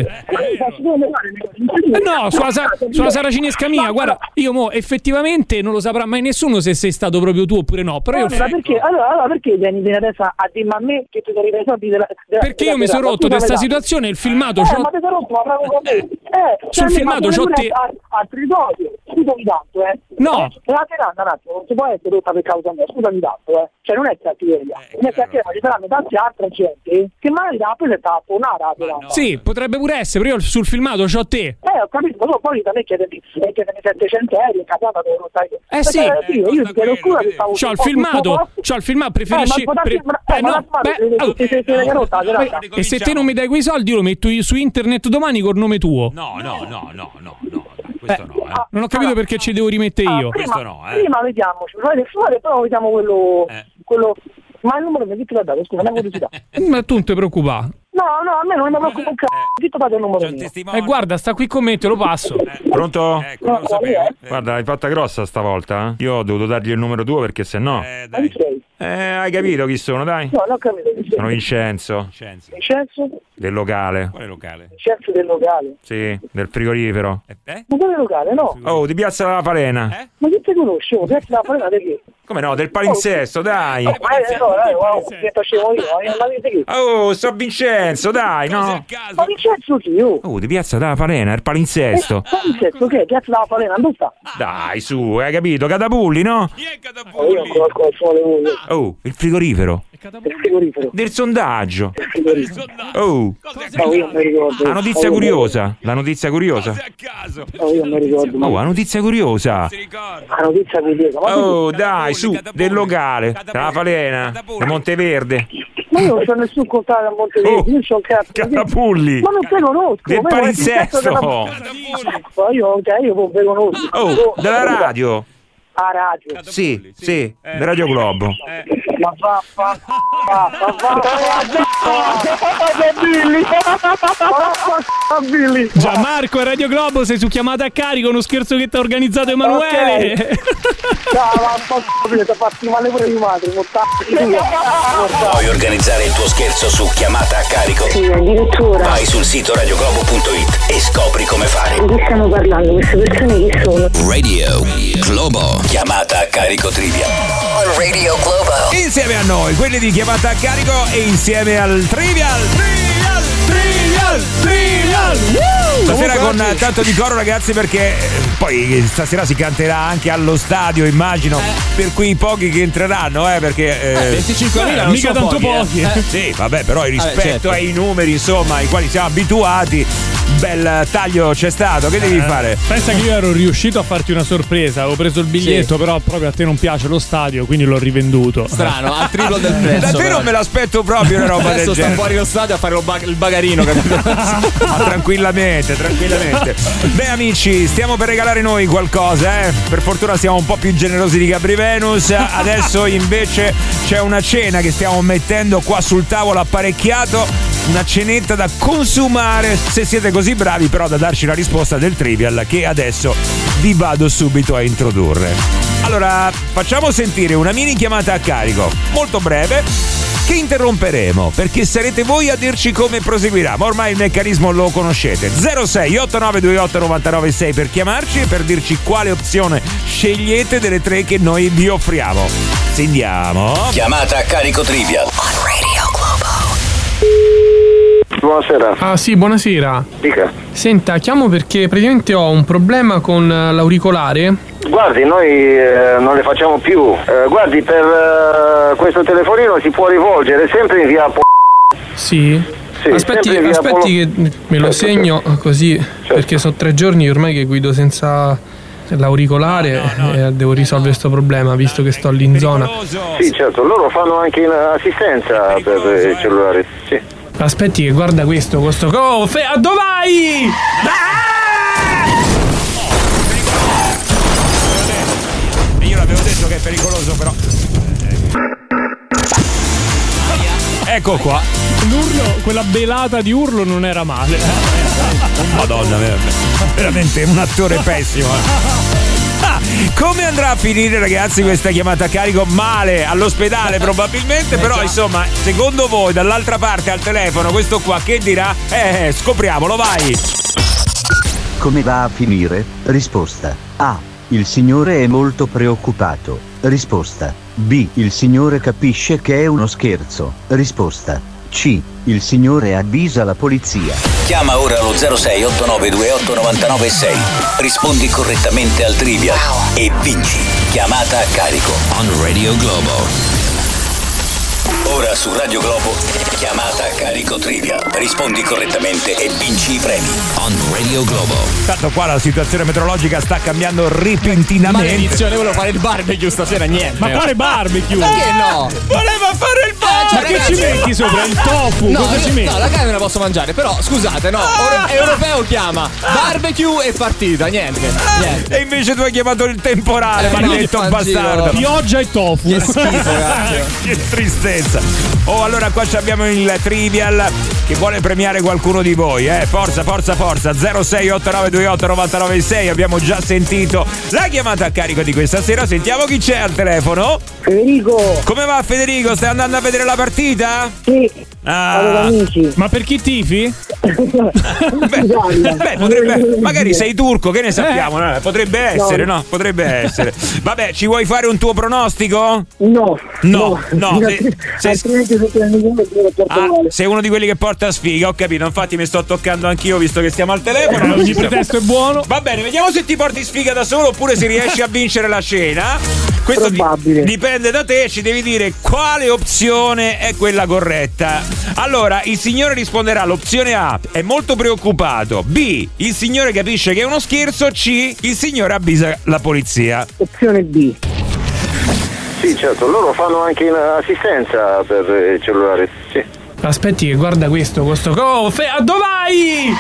Eh, Eh no, sulla, sa- sulla saracinesca mia, guarda, io mo effettivamente non lo saprà mai nessuno se sei stato proprio tu oppure no, però io Allora perché, allora, allora perché vieni, vieni adesso a dirmi a me che tu devi i soldi della, della perché della io mi sono serata? rotto di Scusa, questa me dai. situazione, il filmato Eh, c'ho- ma ti sei rotto, ma proprio con me. Eh, Sul cioè, filmato ma c'ho pure te- a- Altri cose, scusami tanto, eh. No. Eh, la serata, un attimo, non si può essere rotta per causa mia, scusami tanto, eh. Cioè, non è cattiveria. Eh, Non è chiaro. cattiveria, ma ci saranno tante altre gente che magari da poi si sta a fonare la serata. Sì, potrebbe pure essere, però io sul filmato c'ho te. Eh, ho capito, ma poi da me chiedemi settecento euro in casata devo rottare io. Eh sì. Perché io, io ti chiedo scusa che stavo C'ho il un po' filmato, sul tuo c'ho il filmato, posto. preferisci... Eh, ma pre- ma- eh, eh, ma no, la smana, beh, se- oh, se- se- se- se- rotta la serata. e se te non mi dai quei soldi io lo metto io su internet domani col nome tuo. No, no, no, no, no, no. Questo no, eh. Ah, Non ho capito allora, perché ci devo rimettere ah, io. prima, Questo no, eh. prima vediamoci, guarda, guarda, però vediamo quello, Eh. quello. Ma il numero mi chi l'ha dato? Scusa, una curiosità. Ma tu non ti preoccupare. No, no, a me non mi preoccupa un cazzo. Chi ti fate il numero C'è un mio? testimone. Eh guarda, sta qui con me, te lo passo. Pronto? Ecco, non lo sapevo. Eh. Guarda, l'hai fatta grossa stavolta. eh? Io ho dovuto dargli il numero tuo perché se no. Eh, Ma chi dai. sei? Eh, hai capito chi sono, dai? No, non ho capito. Chi sei? Sono Vincenzo, Vincenzo. Vincenzo? del locale. Quale locale? Vincenzo del locale. Sì, del frigorifero. Eh? eh? Ma quale locale? No. Oh, di Piazza della Falena. Eh? Ma chi ti conosci? Oh, Piazza della Falena di che? Come no, del palinsesto, dai. Oh, ma eh, no, dai, wow, che facevo io? Ma ma di che? Oh, sto Vincenzo, dai, Cose a no. Ma caso. Vincenzo sì, oh. Oh, di Piazza della Falena, il palinsesto. Ma Vincenzo che? Piazza della Falena, dove sta? Dai, su, hai capito? Catapulli, no? Chi è Oh, io non Catapulli? conosco nessuno di voi. Oh, il frigorifero. Il frigorifero. Del sondaggio. Il frigorifero. Oh, Cose a Oh, io non mi ricordo. la notizia Oh, io- curiosa. La notizia curiosa. Cose a caso. Oh, io non mi ricordo. ma- Oh, la notizia curiosa. Si ricorda. La notizia curiosa. Ma Oh, Catapulli, dai, su, Catapulli, del locale. Catapulli, Della Falena. Catapulli. Di Monteverde. Ma io non c'ho nessun contatto a Montevideo, Oh, io c'ho un cazzo. Catapulli. Ma non te conosco. Del ma io- palinsesto. Catapulli. Ma io, cioè, io non te conosco. Oh, della radio. A radio. Sì, sì, del Radio Globo. Ma va, va, va, va, va, va, Billy. Va, Billy. Gianmarco e Radio Globo, sei su chiamata a carico, uno scherzo che ti ha organizzato Emanuele. Ciao, va, va, ti fatti male pure di madre, Vuoi organizzare il tuo scherzo su chiamata a carico? Sì, addirittura. Vai sul sito radioglobo punto it e scopri come fare. Di chi stiamo parlando? Queste persone chi sono? Radio Globo. Chiamata a carico trivia. On Radio Globo. Insieme a noi, quelli di chiamata a carico e insieme al Trivial. Trivial, Trivial, Trivial. Woo! Stasera con oggi- tanto di coro, ragazzi, perché eh, poi stasera si canterà anche allo stadio, immagino, per quei pochi che entreranno, eh, perché eh, venticinquemila non mica sono tanto pochi, pochi. eh. sì, vabbè, però rispetto certo. ai numeri, insomma, ai quali siamo abituati, bel taglio c'è stato. Che devi fare? Pensa che io ero riuscito a farti una sorpresa, avevo preso il biglietto, però proprio a te non piace lo stadio, quindi l'ho rivenduto. Strano, al triplo del prezzo. Da te non me l'aspetto proprio una roba del Adesso sta genere. fuori lo stadio a fare lo bag- il bagarino, capito? Ma tranquillamente, tranquillamente. Beh, amici, stiamo per regalare noi qualcosa, eh. Per fortuna siamo un po' più generosi di Gabri Venus. Adesso invece c'è una cena che stiamo mettendo qua sul tavolo apparecchiato una cenetta da consumare, se siete così bravi però da darci la risposta del trivial che adesso vi vado subito a introdurre. Allora, facciamo sentire una mini chiamata a carico, molto breve, che interromperemo perché sarete voi a dirci come proseguirà, ma ormai il meccanismo lo conoscete. zero sei otto nove due otto nove nove sei per chiamarci e per dirci quale opzione scegliete delle tre che noi vi offriamo. Sentiamo. Chiamata a carico trivial. On Radio Globo. Buonasera. Ah sì, buonasera. Dica. Senta, chiamo perché praticamente ho un problema con l'auricolare. Guardi, noi eh, non le facciamo più. Eh, guardi, per eh, questo telefonino si può rivolgere sempre in via Po... Sì. Sì, aspetti sempre in via aspetti Polo- che me lo Certo, segno così, Certo. perché sono tre giorni ormai che guido senza l'auricolare e devo risolvere questo problema visto che sto lì in zona. Sì, certo, loro fanno anche in assistenza per i cellulari. Sì. Aspetti che guarda questo, questo oh, fe- a dove vai? Io l'avevo detto che è pericoloso, però. Ecco qua. L'urlo, quella belata di urlo non era male. Madonna, veramente un attore pessimo. Ah, come andrà a finire, ragazzi, questa chiamata a carico? Male, all'ospedale probabilmente, però insomma, secondo voi dall'altra parte al telefono questo qua che dirà? Eh, scopriamolo, vai. Come va a finire? Risposta A. Il signore è molto preoccupato. Risposta B. Il signore capisce che è uno scherzo. Risposta C. Il signore avvisa la polizia. Chiama ora allo zero sei otto nove due otto nove nove sei. Rispondi correttamente al trivial e vinci. Chiamata a carico on Radio Globo. Ora su Radio Globo, chiamata a carico trivial. Rispondi correttamente e vinci i premi on Radio Globo. Tanto qua la situazione meteorologica sta cambiando repentinamente. Maledizione, volevo fare il barbecue stasera, niente. Ma fare barbecue? Perché no? Voleva fare il Ma che ragazzi, ci metti sopra? Il tofu? No, Cosa ci io- metti? no, la carne me la posso mangiare, però scusate, no, Euro- europeo chiama barbecue e partita, niente, niente. E invece tu hai chiamato il temporale, Eh, maledetto no, bastardo. Pioggia e tofu. Che schifo, ragazzi. Che tristezza. Oh, allora qua abbiamo il trivial che vuole premiare qualcuno di voi, eh. Forza, forza, forza. zero sei otto nove due otto nove nove sei. Abbiamo già sentito la chiamata a carico di questa sera. Sentiamo chi c'è al telefono. Federico. Come va, Federico? Stai andando a vedere la partita? Sì. Ah. Avevo amici. Ma per chi tifi? Beh, beh, potrebbe, magari sei turco, che ne sappiamo? No, potrebbe essere, no. Potrebbe essere. Vabbè, ci vuoi fare un tuo pronostico? No. No, no. Se, se, Altrimenti se te ne porto ah, male. sei uno di quelli che porta sfiga, ho capito. Infatti mi sto toccando anch'io visto che stiamo al telefono. Ogni pretesto è buono. Va bene, vediamo se ti porti sfiga da solo oppure se riesci a vincere la cena. Questo di- Probabile. dipende da te, ci devi dire quale opzione è quella corretta. Allora, il signore risponderà l'opzione A, è molto preoccupato. B, il signore capisce che è uno scherzo. C, il signore avvisa la polizia. Opzione B. Sì, certo, loro fanno anche in assistenza per i cellulari. Sì. Aspetti che guarda questo, questo oh, fe- a dove vai?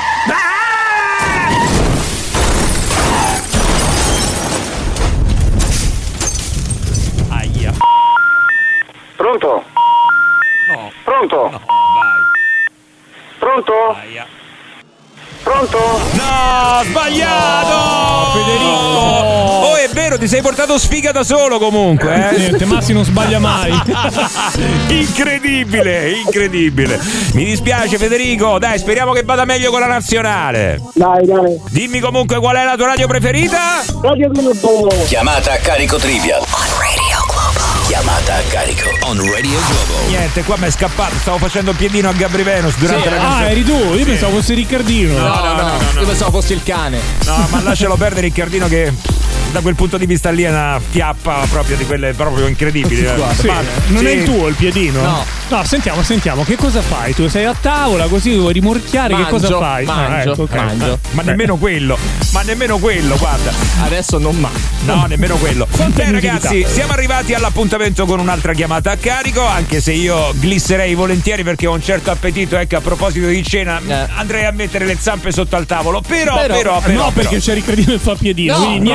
Aia. Pronto? No. Pronto? No, dai. Pronto? Aia. Pronto? No, sbagliato! Federico! Oh, è vero, ti sei portato sfiga da solo comunque, eh? Niente, Massi non sbaglia mai. Incredibile, incredibile. Mi dispiace, Federico. Dai, speriamo che vada meglio con la nazionale. Dai, dai. Dimmi comunque qual è la tua radio preferita? Radio Globo. Chiamata a carico trivial on Radio Globo. Chiamata a carico on Radio Globo. Niente, qua mi è scappato. Stavo facendo il piedino a Gabri Venus durante Sì, la Ah, canzone. eri tu? Io pensavo fosse Riccardino. No, no, no, io pensavo fossi il cane. No, ma lascialo perdere, Riccardino, che da quel punto di vista lì è una fiappa proprio di quelle proprio incredibili. Sì, Ma- non sì. è il tuo il piedino? No. No, sentiamo, sentiamo, che cosa fai? Tu sei a tavola così vuoi rimorchiare, che cosa Mangio, fai? mangio, Ah, ecco, ok. mangio. Ma nemmeno quello, ma nemmeno quello, guarda. Adesso non ma. No, nemmeno quello. Quanta Beh, inutilità. ragazzi, siamo arrivati all'appuntamento con un'altra chiamata a carico, anche se io glisserei volentieri perché ho un certo appetito. Ecco, a proposito di cena, Eh. andrei a mettere le zampe sotto al tavolo. Però, Però- però, però, no, perché però. c'è Riccardino e fa piedino, No, quindi no, niente eh, zampe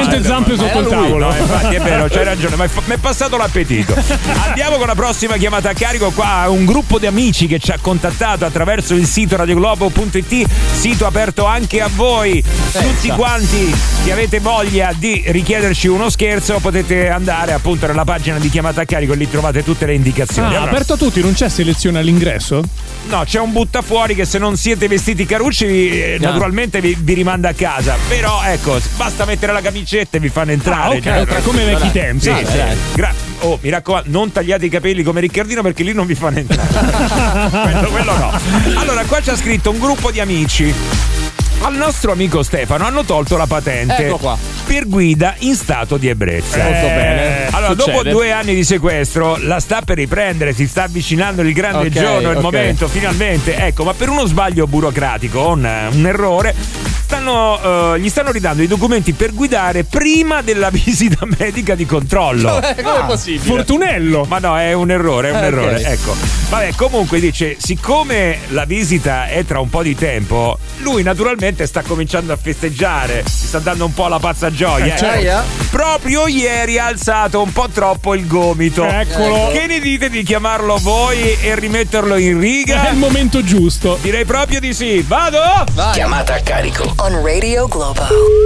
sempre sotto il tavolo. No, infatti è vero, c'hai ragione, ma mi è passato l'appetito. Andiamo con la prossima chiamata a carico. Qua un gruppo di amici che ci ha contattato attraverso il sito radioglobo punto it, sito aperto anche a voi. Tutti quanti che avete voglia di richiederci uno scherzo potete andare appunto nella pagina di chiamata a carico e lì trovate tutte le indicazioni. Ah, allora, aperto a tutti, non c'è selezione all'ingresso? No, c'è un buttafuori che se non siete vestiti carucci vi, eh, Ah. naturalmente vi, vi rimanda a casa. Però ecco, basta mettere la camicetta e vi fanno entrare. Ah, ok, ok, come ai vecchi tempi. Sì, Dai, sì. dai. Gra- oh, mi raccomando, non tagliate i capelli come Riccardino perché lì non vi fanno entrare. quello, quello no. Allora, qua c'ha scritto un gruppo di amici. Al nostro amico Stefano hanno tolto la patente Ecco qua. per guida in stato di ebbrezza. Molto bene. Allora, Succede. dopo due anni di sequestro, la sta per riprendere, si sta avvicinando il grande Ok, giorno, il ok. momento, finalmente. Ecco, ma per uno sbaglio burocratico, un, un errore, stanno, eh, gli stanno ridando i documenti per guidare prima della visita medica di controllo. Cioè, com'è possibile? Fortunello. Ma no, è un errore, è un Eh, errore. ok. Ecco. Vabbè, comunque dice, siccome la visita è tra un po' di tempo, lui naturalmente sta cominciando a festeggiare, si sta dando un po' la pazza gioia. Eh, certo. Proprio ieri ha alzato un po' troppo il gomito. Eccolo. Che ne dite di chiamarlo voi e rimetterlo in riga? È il momento giusto. Direi proprio di sì. Vado? Chiamata a carico. On Radio Globo.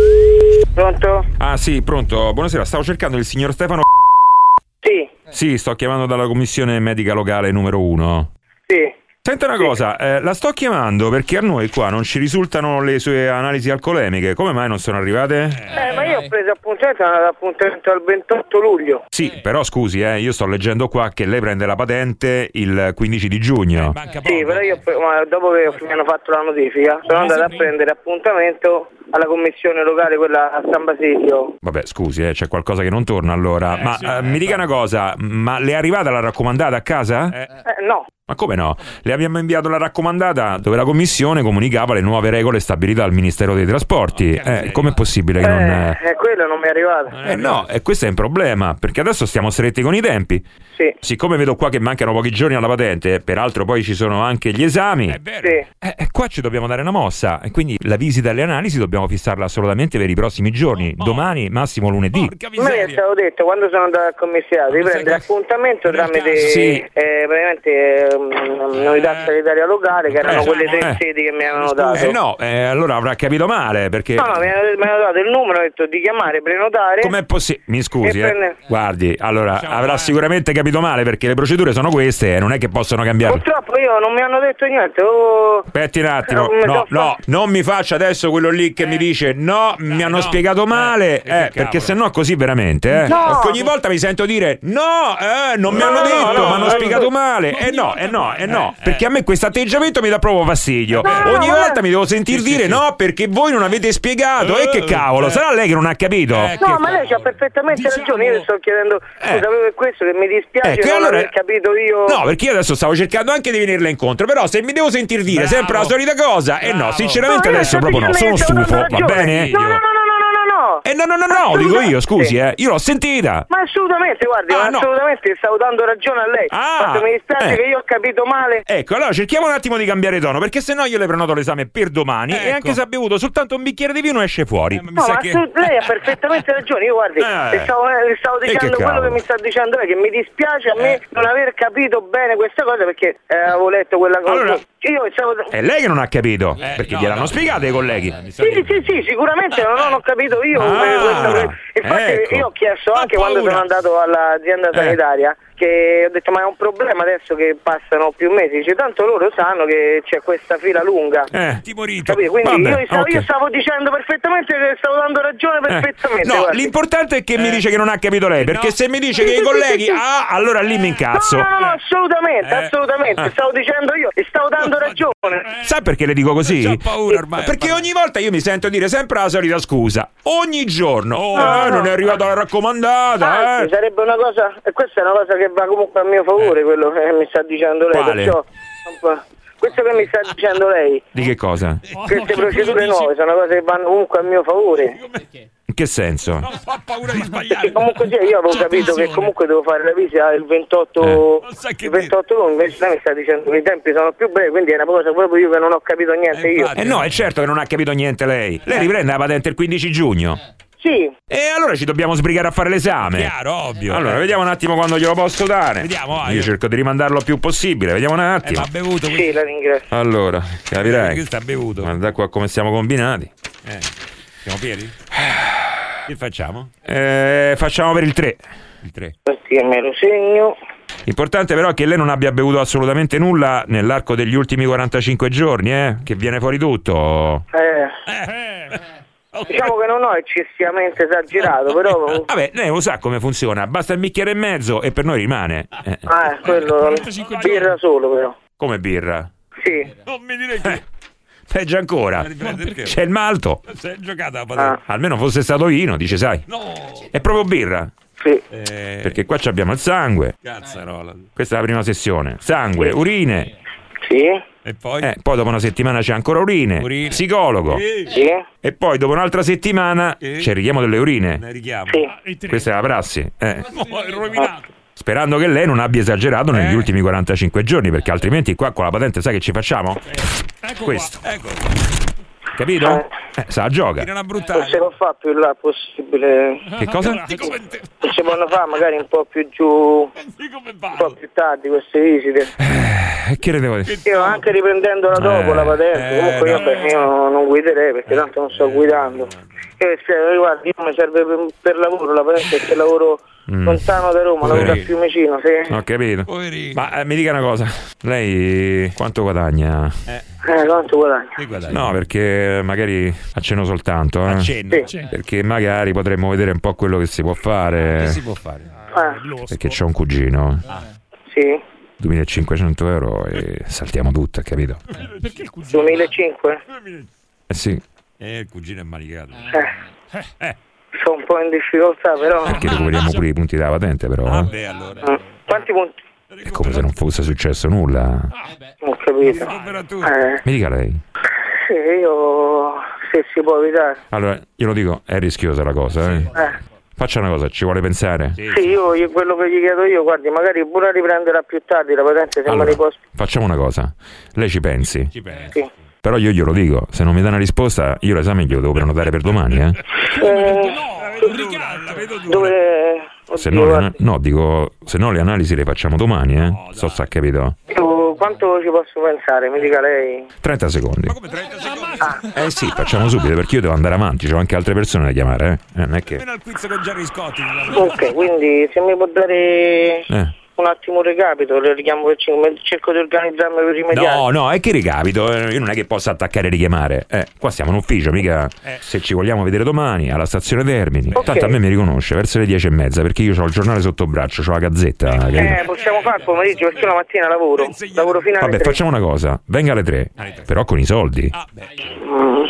Pronto? Ah sì, pronto. Buonasera, stavo cercando il signor Stefano. Sì, Sì, sto chiamando dalla commissione medica locale numero uno. sì. Senta una cosa, eh, la sto chiamando perché a noi qua non ci risultano le sue analisi alcolemiche. Come mai non sono arrivate? Eh, ma io ho preso appuntamento, sono andato appuntamento al ventotto luglio. Sì, però scusi, eh, io sto leggendo qua che lei prende la patente il quindici di giugno. Sì, però io ma dopo che mi hanno fatto la notifica sono andato a prendere appuntamento alla commissione locale, quella a San Basilio. Vabbè, scusi, eh, c'è qualcosa che non torna allora. Ma eh, mi dica una cosa, ma le è arrivata la raccomandata a casa? Eh, no. Ma come no? Le abbiamo inviato la raccomandata dove la commissione comunicava le nuove regole stabilite dal Ministero dei Trasporti. Eh, com'è possibile che non... Eh, eh, quello non mi è arrivato. Eh no, e questo è un problema, perché adesso stiamo stretti con i tempi. Sì. Siccome vedo qua che mancano pochi giorni alla patente, peraltro poi ci sono anche gli esami, Sì. eh, eh, qua ci dobbiamo dare una mossa. E quindi la visita alle analisi dobbiamo fissarla assolutamente per i prossimi giorni, domani, massimo lunedì. A me è stato detto quando sono andato al commissario di prendere appuntamento tramite Sì. eh, praticamente um, unità sanitaria locale, che erano Eh, quelle tre eh. sedi che mi avevano dato. Eh no, eh, allora avrà capito male, perché... No, no, mi hanno, mi hanno dato il numero, ho detto di chiamare, prenotare. Com'è possibile? Mi scusi, E eh. prende- Guardi, allora avrà sicuramente capito male perché le procedure sono queste e non è che possono cambiare. Purtroppo io non mi hanno detto niente. Oh, Aspetti un attimo, Eh, mi no, so no, non mi faccia adesso quello lì che mi dice no, mi hanno spiegato male, eh, perché sennò così veramente, eh. No. Perché ogni volta mi sento dire no, eh, non mi No, hanno no, detto, no, mi hanno no, spiegato no. male, eh no, eh no, eh no, perché a me questo atteggiamento mi dà proprio fastidio. No, Ogni no, volta ma- mi devo sentir dire no, perché voi non avete spiegato, e che cavolo, eh. sarà lei che non ha capito? no, ma lei c'ha perfettamente ragione. Io le sto chiedendo scusa per questo, che mi dispiace Ecco, e non allora- aver capito io. No, perché io adesso stavo cercando anche di venirle incontro, però se mi devo sentir dire sempre la solita cosa, e eh no, sinceramente No, io adesso sto proprio no, sono dicendo che stufo, sto va dando bene? ragione. No, no, no, no, no, no, no. Eh no, no, no, no, dico io, scusi, eh, io l'ho sentita. Ma assolutamente, guardi, Ah, ma no. assolutamente stavo dando ragione a lei. Ah, Quanto mi dispiace eh. che io ho capito male. Ecco, allora cerchiamo un attimo di cambiare tono, perché sennò io le prenoto l'esame per domani e anche se ha bevuto soltanto un bicchiere di vino esce fuori. No, ma assolut- lei ha perfettamente ragione. Io guardi, Eh. le stavo, le stavo E dicendo che quello cavolo. che mi sta dicendo lei, che mi dispiace a me non aver capito bene questa cosa, perché eh, avevo letto quella cosa. Allora- io stavo... È lei che non ha capito, perché gliel'hanno spiegato i colleghi. Sì, sì, sì, sicuramente non, non ho capito io. Ah, come questo- Infatti ecco. io ho chiesto anche quando sono andato all'azienda sanitaria, che ho detto ma è un problema adesso che passano più mesi, dice tanto loro sanno che c'è questa fila lunga. Eh, timorito. Capito? Quindi Vabbè, io, stavo, ok. io stavo dicendo perfettamente che stavo dando ragione Eh, perfettamente. No, guardi. l'importante è che mi dice che non ha capito lei, perché se mi dice che i colleghi ah, allora lì mi incazzo. No, no, no, assolutamente, Eh. assolutamente, Eh. stavo dicendo io e stavo dando ragione. Sa perché le dico così? Perché ogni volta io mi sento dire sempre la solita scusa. Ogni giorno. Oh, eh, non è arrivata la raccomandata. Anzi, Eh. sarebbe una cosa, e questa è una cosa che va comunque a mio favore, quello che mi sta dicendo lei. Quale? Perciò, un po'- questo che mi sta dicendo lei, Di che cosa? queste procedure nuove sono cose che vanno comunque a mio favore. In che senso? Perché comunque sia, io avevo capito che comunque devo fare la visita il ventotto, il ventotto luglio, invece lei mi sta dicendo che i tempi sono più brevi, quindi è una cosa proprio io che non ho capito niente io. Eh no, è certo che non ha capito niente lei. Lei riprende la patente il quindici giugno. Sì. E allora ci dobbiamo sbrigare a fare l'esame. Chiaro, ovvio. Allora, vediamo un attimo quando glielo posso dare. Vediamo, vai. Io cerco di rimandarlo il più possibile. Vediamo un Eh, attimo. ma ha bevuto. Sì, la ringrazio. Allora, capirai. Questo ha bevuto. Guarda qua come siamo combinati. Eh. Siamo pieni? Che facciamo? Eh, facciamo per il tre. Il tre. Sì, me lo segno. Importante però è che lei non abbia bevuto assolutamente nulla nell'arco degli ultimi quarantacinque giorni, eh? Che viene fuori tutto. Eh. Diciamo che non ho eccessivamente esagerato, però. Vabbè, lei lo sa come funziona. Basta il bicchiere e mezzo e per noi rimane. Eh. Ah, quello. Birra solo, però. Come birra? Sì. Non mi dire che. Eh. Peggio ancora. C'è il malto. Sei giocata la patata. Ah. Almeno fosse stato vino, dice, sai. No. È proprio birra. Sì. Eh. Perché qua abbiamo il sangue. Cazzarola. Questa è la prima sessione. Sangue, urine. Sì. E poi? Eh, poi dopo una settimana c'è ancora urine. Urine. Psicologo. Sì. E poi dopo un'altra settimana Sì. c'è il richiamo delle urine. Ne richiamo. Sì. Questa è la prassi. Eh. No, è rovinato. Sperando che lei non abbia esagerato negli Eh. ultimi quarantacinque giorni, perché altrimenti qua con la patente sai che ci facciamo? Ecco Questo. qua. Ecco. Capito? Eh, sa gioca. Tira una Non bruttata. si può fare più là possibile. Che cosa? Di come te- Non si possono fare magari un po' più giù, di come un po' parlo. più tardi queste visite. Eh, che le devo dire? Io anche riprendendola dopo Eh, la patente, eh, comunque io, no. beh, io non guiderei perché tanto non sto guidando. Io, cioè, guarda, io mi serve per, per lavoro la patente perché lavoro Mm. lontano da Roma, lavoro a Poverino. Fiumicino, sì. Ho capito. Poverino. Ma eh, mi dica una cosa, lei quanto guadagna? Eh, quanto guadagno? Che guadagni? No, perché magari accenno soltanto, eh? Accenno. Sì. Perché magari potremmo vedere un po' quello che si può fare. Che si può fare? Ah, Perché c'ho un cugino, sì. duemilacinquecento euro e saltiamo tutto, capito? Perché il cugino? duemilacinque? Eh sì, Eh, il cugino è manicato. Eh, Eh. sono un po' in difficoltà, però. perché recuperiamo pure i punti della patente, però. Ah, eh. beh, allora. Mm. Quanti punti? È come se non fosse successo nulla. Ho capito. Recupera tu. Eh, Mi dica lei. sì, io se si può evitare. Allora, io lo dico, è rischiosa la cosa, eh. Eh. Faccia una cosa, ci vuole pensare? Sì. Sì, io, io quello che gli chiedo io, guardi, magari pure riprenderà più tardi la patente se Allora, me li posso. facciamo una cosa, lei ci pensi, Ci penso. Sì. però io glielo dico, se non mi dà una risposta, io l'esame glielo devo prenotare per domani, eh. Eh, La vedo dura. dove. Se Oddio, no, le, guardi, ana- no, dico, se no le analisi le facciamo domani, eh. So se ha capito. io quanto ci posso pensare? Mi dica lei. trenta secondi. Ma come trenta secondi? Eh sì, facciamo subito, perché io devo andare avanti, c'ho anche altre persone da chiamare, eh. Eh, non è che... Meno al quiz con Gerry Scotti. Ok, quindi se mi può dare Eh. un attimo un recapito, le richiamo per cinque, cerco di organizzarmi per rimediare. No, no, è che ricapito, eh, io non è che possa attaccare e richiamare. Eh, qua siamo in ufficio, mica se ci vogliamo vedere domani alla stazione Termini. Ok. Tanto a me mi riconosce verso le dieci e mezza, perché io ho il giornale sotto braccio, ho la gazzetta. capito? Eh, possiamo fare il pomeriggio perché io la mattina lavoro. Lavoro fino alle Vabbè, tre. facciamo una cosa, venga alle tre, però con i soldi. Ah, beh. Mm.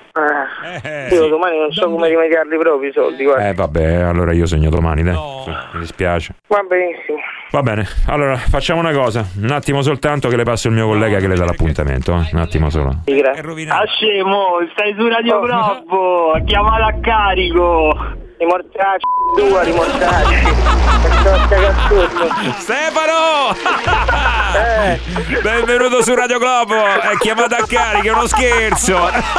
Eh, io domani non so come rimediarli proprio i soldi, guarda. Eh vabbè, allora io segno domani, dai. Mi dispiace. Va benissimo. Va bene, allora facciamo una cosa, un attimo soltanto che le passo il mio collega che le dà l'appuntamento, eh. Un attimo solo. Sì, grazie. È rovinato. Ah scemo, stai su Radio Oh. Globo, chiamala a carico. Rimortacci, tua, rimortacci. Stefano! Eh, Benvenuto su Radio Globo, è chiamata a carica, è uno scherzo.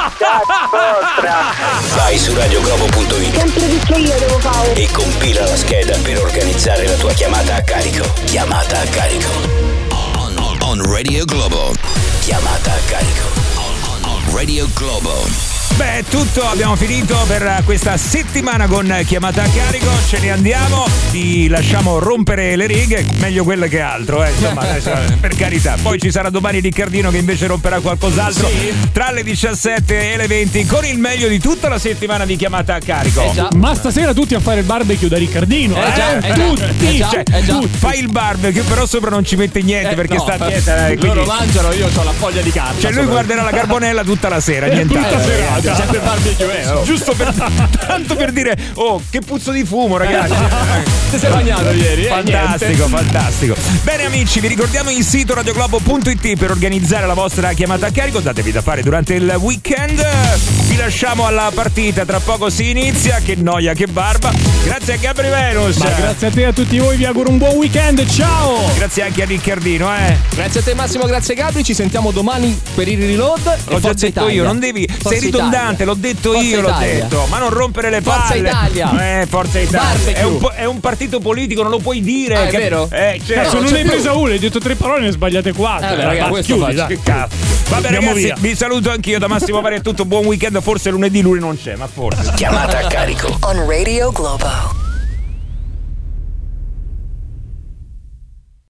Vai su radioglobo punto it Sempre tutto io devo fare. e compila la scheda per organizzare la tua chiamata a carico. Chiamata a carico. On, on, on Radio Globo. Chiamata a carico. On, on, on Radio Globo. Beh, è tutto, abbiamo finito per questa settimana con chiamata a carico, ce ne andiamo, ti lasciamo rompere le righe, meglio quelle che altro, eh, insomma, per carità. Poi ci sarà domani Riccardino che invece romperà qualcos'altro tra le diciassette e le venti con il meglio di tutta la settimana di chiamata a carico. Eh già. Ma stasera tutti a fare il barbecue da Riccardino. Eh già, eh già, tutti. eh già, Cioè, eh già. tu fai il barbecue, però sopra non ci mette niente Eh, perché no. sta a dieta. eh, quindi- Loro mangiano, io ho la foglia di carta. Cioè lui sopra. guarderà la carbonella tutta la sera, Tutta nient'altro. serata. C'è sempre il barbecue, eh, oh. Giusto per tanto per dire, oh, che puzzo di fumo, ragazzi. Ti sei bagnato ieri, eh? Fantastico, Niente. fantastico. Bene amici, vi ricordiamo il sito radioglobo punto it per organizzare la vostra chiamata a carico. Datevi da fare durante il weekend. Vi lasciamo alla partita, tra poco si inizia. Che noia, che barba. Grazie a Gabri Venus. Ma grazie a te e a tutti voi, vi auguro un buon weekend. Ciao. Grazie anche a Riccardino, eh. Grazie a te Massimo, grazie Gabri. Ci sentiamo domani per il reload. L'ho già detto Italia. io, non devi. Forza sei ridondante, Italia. l'ho detto Forza io, Italia. l'ho detto. Ma non rompere le palle. Forza Italia. Eh, Forza Italia. Barbecue. È un, po- è un partito politico, non lo puoi dire. Ah, è che- vero? Eh, certo. Cazzo, non c'è hai più. presa una, hai detto tre parole e ne hai sbagliate quattro. Eh, beh, raga, Ma questo chiudi, faccio. dai. Che cazzo. Vabbè, Andiamo ragazzi, via. vi saluto anch'io da Massimo Pari, è tutto. Buon weekend. Forse lunedì lui non c'è, ma forse. Chiamata a carico. On Radio Globo.